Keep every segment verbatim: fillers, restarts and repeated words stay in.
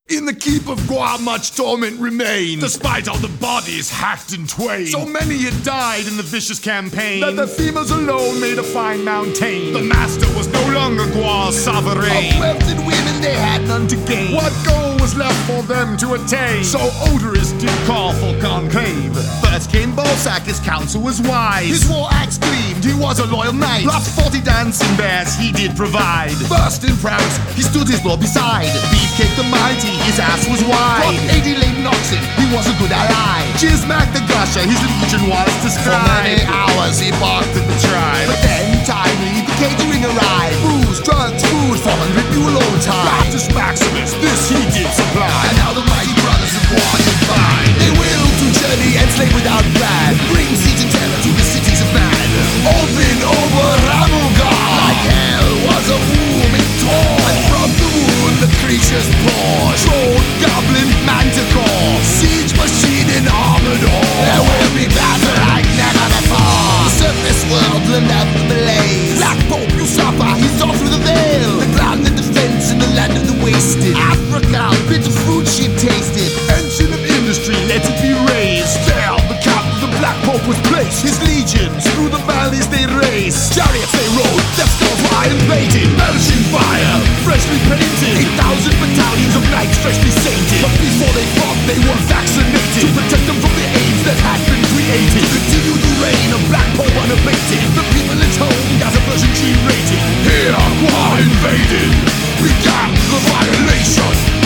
In the keep of Guar much torment remained, despite all the bodies hacked in twain. So many had died in the vicious campaign that the females alone made a fine mountain. The master was no longer Guar's sovereign. Of wealth and women they had none to gain. What goal was left for them to attain? So Odorous did call for conclave. First came Balzac, his counsel was wise. His war axe gleamed, he was a loyal knight. Plus forty dancing bears he did provide. First in prowess, he stood his lord beside. Beefcake the mighty, his ass was wide. From eighty late Oxen, he was a good ally. Gizmac the Gusher, his legion was described. For many hours he barked at the tribe. But then timely the catering arrived. Booze, drugs, food for hundred mule old time. Raptus Maximus, this he did supply. And now the mighty brothers of war combine. They will to journey and slay without plan. Bring siege and terror to the cities of man. Open over Ramulgar. Like hell was a womb it tore. And from the wound the creatures pour. Troll, goblin, manticore. Siege machine in armored ore. There will be battle like never before. The surface world blend out the blaze. Black Pope, usurper, he saw through the veil. The ground and defense in the land of the wasted. Africa, bitter fruit she tasted. Engine of industry, let it be raised. There, the camp of the Black Pope was placed. His legions, through the valleys they raced. Chariots they rode, their skulls were iron plated. Belching fire, freshly painted. Eight thousand battalions of knights freshly sainted. But before they fought, they were vaccinated. To protect them from the AIDS that had been created. To continue the reign of Black Pope unabated. The people at home got a version G rated. Here, Guar invaded, began the violation.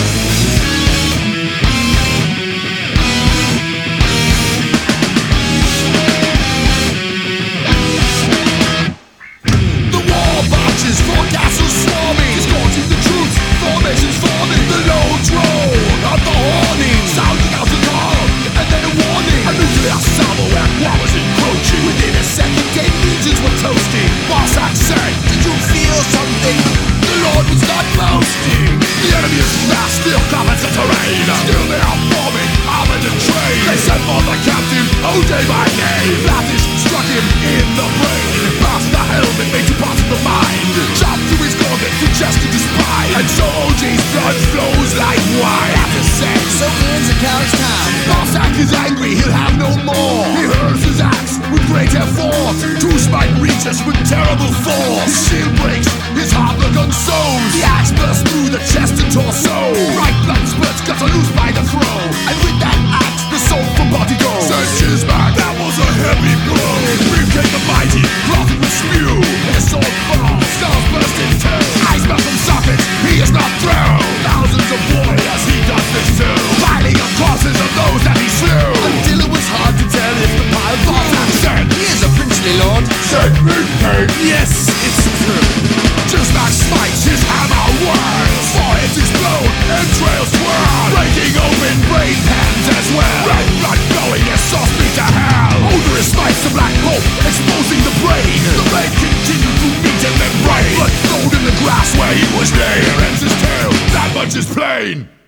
Four castles swarming, scorching the troops, formations forming. The low drone of the horning, sounding out the call, and then a warning. A nuclear salvo where Guar was encroaching. Within a second, ten legions were toasting. Balzac said, did you feel something? The Lord was not boasting. The enemy is fast, still covers the terrain. Still they are forming, armored and trained. They sent for the captain, O'Day by name. Blatish struck him in the brain. Past the helmet, made two parts of the mind. Chopped through his gauntlet, from chest to his spine. And so O J's blood flows like wine. After sex, so ends the coward's time. Balzac is angry, he'll have no more. He hurls his axe with great effort. Two smite reaches with terrible force. His shield breaks, his heart the gun sews. The axe bursts through the chest and torso. Right blood spurts, cut loose by the throw. And with that axe, the soul from body goes. Said Gizmac, that was a heavy blow. Beefcake the mighty, clotted with spew. His sword falls, skulls burst in two. Eyes melt from sockets, he is not through. Thousands of warriors he does this to. Piling up corpses of those that he slew. Until it was hard to tell if the pile Balzac said, he is a princely lord. Said Beefcake, yes, it's true. Gizmac smites his hammer whirls. Foreheads explode, entrails swirl. Breaking open brain pans as well. Red blood flowing as softly to hell. Odorous smites the Black Pope, exposing the brain. The blade continued through meat and membrane. Blood flowed in the grass where he was laid. Here ends his tale, that much is plain.